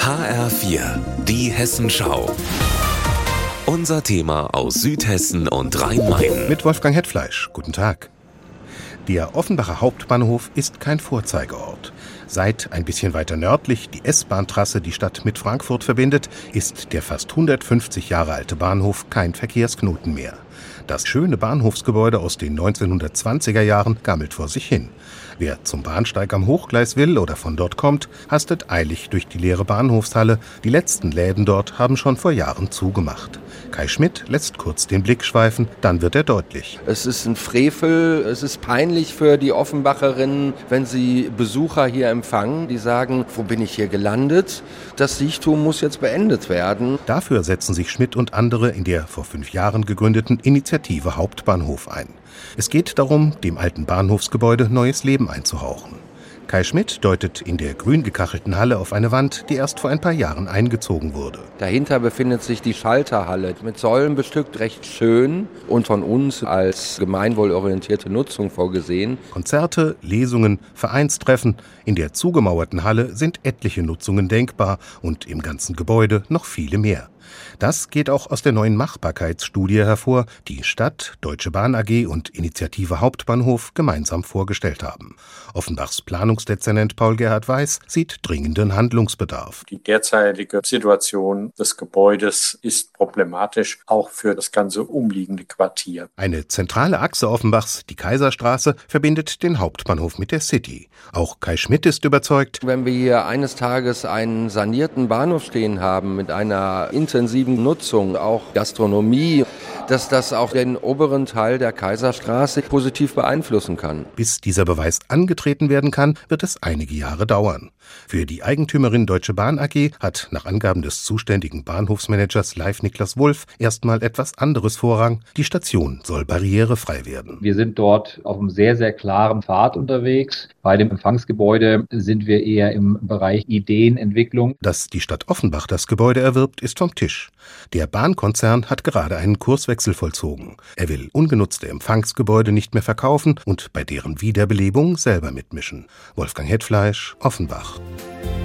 HR4, die Hessenschau. Unser Thema aus Südhessen und Rhein-Main. Mit Wolfgang Hetfleisch. Guten Tag. Der Offenbacher Hauptbahnhof ist kein Vorzeigeort. Seit ein bisschen weiter nördlich die S-Bahn-Trasse die Stadt mit Frankfurt verbindet, ist der fast 150 Jahre alte Bahnhof kein Verkehrsknoten mehr. Das schöne Bahnhofsgebäude aus den 1920er Jahren gammelt vor sich hin. Wer zum Bahnsteig am Hochgleis will oder von dort kommt, hastet eilig durch die leere Bahnhofshalle. Die letzten Läden dort haben schon vor Jahren zugemacht. Kai Schmidt lässt kurz den Blick schweifen, dann wird er deutlich. Es ist ein Frevel, es ist peinlich für die Offenbacherinnen, wenn sie Besucher hier empfangen, die sagen, wo bin ich hier gelandet? Das Siechtum muss jetzt beendet werden. Dafür setzen sich Schmidt und andere in der vor 5 Jahren gegründeten Initiative Hauptbahnhof ein. Es geht darum, dem alten Bahnhofsgebäude neues Leben einzuhauchen. Kai Schmidt deutet in der grün gekachelten Halle auf eine Wand, die erst vor ein paar Jahren eingezogen wurde. Dahinter befindet sich die Schalterhalle, mit Säulen bestückt, recht schön und von uns als gemeinwohlorientierte Nutzung vorgesehen. Konzerte, Lesungen, Vereinstreffen. In der zugemauerten Halle sind etliche Nutzungen denkbar und im ganzen Gebäude noch viele mehr. Das geht auch aus der neuen Machbarkeitsstudie hervor, die Stadt, Deutsche Bahn AG und Initiative Hauptbahnhof gemeinsam vorgestellt haben. Offenbachs Planungsdezernent Paul-Gerhard Weiß sieht dringenden Handlungsbedarf. Die derzeitige Situation des Gebäudes ist problematisch, auch für das ganze umliegende Quartier. Eine zentrale Achse Offenbachs, die Kaiserstraße, verbindet den Hauptbahnhof mit der City. Auch Kai Schmidt ist überzeugt, wenn wir hier eines Tages einen sanierten Bahnhof stehen haben mit einer intensiven Nutzung, auch Gastronomie, dass das auch den oberen Teil der Kaiserstraße positiv beeinflussen kann. Bis dieser Beweis angetreten werden kann, wird es einige Jahre dauern. Für die Eigentümerin Deutsche Bahn AG hat nach Angaben des zuständigen Bahnhofsmanagers Leif Niklas Wulff erstmal etwas anderes Vorrang. Die Station soll barrierefrei werden. Wir sind dort auf einem sehr, sehr klaren Pfad unterwegs. Bei dem Empfangsgebäude sind wir eher im Bereich Ideenentwicklung. Dass die Stadt Offenbach das Gebäude erwirbt, ist vom Tisch. Der Bahnkonzern hat gerade einen Kurswechsel vollzogen. Er will ungenutzte Empfangsgebäude nicht mehr verkaufen und bei deren Wiederbelebung selber mitmischen. Wolfgang Hetfleisch, Offenbach.